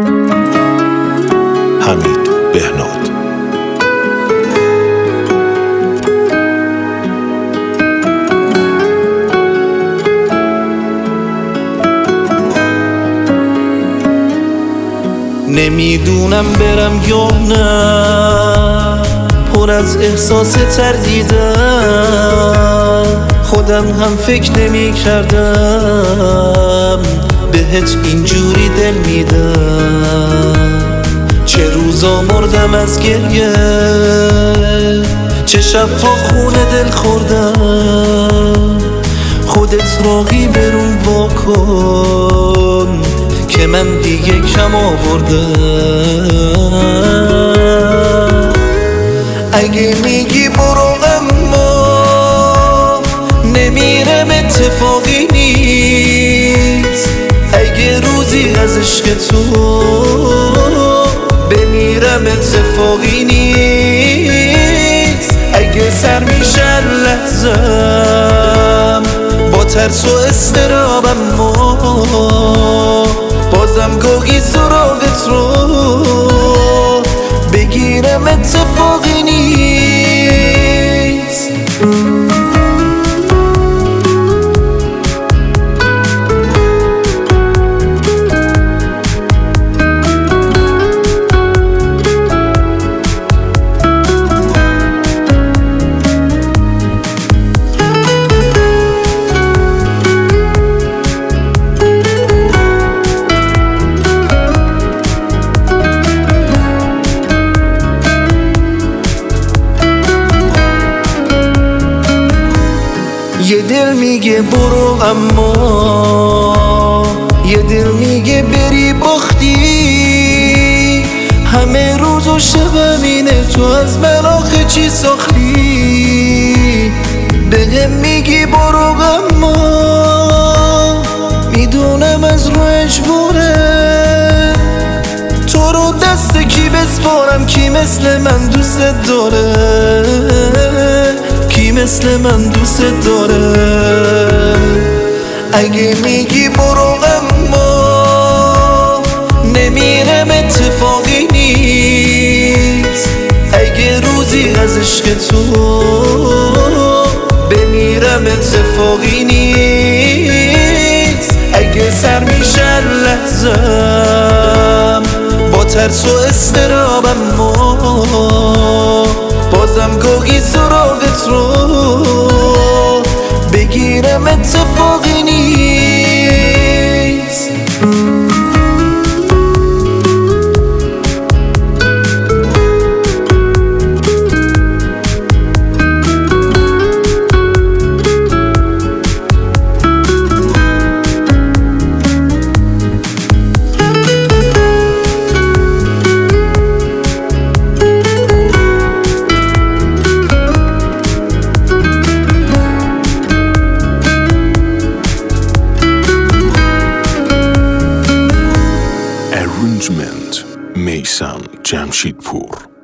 حمید بهناد. نمیدونم برم یا نه، پر از احساس تردیدم. خودم هم فکر نمی کردم بهت اینجوری دل میدم. چه روزا مردم از گریه، چه شبها خونه دل خوردم. خودت راهی برون واکن که من دیگه کم آوردم. اگه میگی برو اما نمیرم اتفاقی نیست. اگه روزی از عشق تو بمیرم اتفاقی نیست. اگه سر میشن لحظم با ترس و استرابم، بازم گاهی سراغت رو بگیرم اتفاقی نیست. یه دل میگه برو اما یه دل میگه بری باختی. همه روز و شبم اینه تو از من آخه چی ساختی. بهم میگی برو اما میدونم از رو اجباره. تو رو دست کی بسپارم، کی مثل من دوست داره، کی مثل من دوست داره. اگه میگی برو اما نمیرم اتفاقی نیست. اگه روزی از عشق تو بمیرم اتفاقی نیست. اگه سر میشن لحظم با ترس و استرابم، بازم گاهی سراغت رو بگیرم اتفاقی نیست. Arrangement میثم جمشیدپور.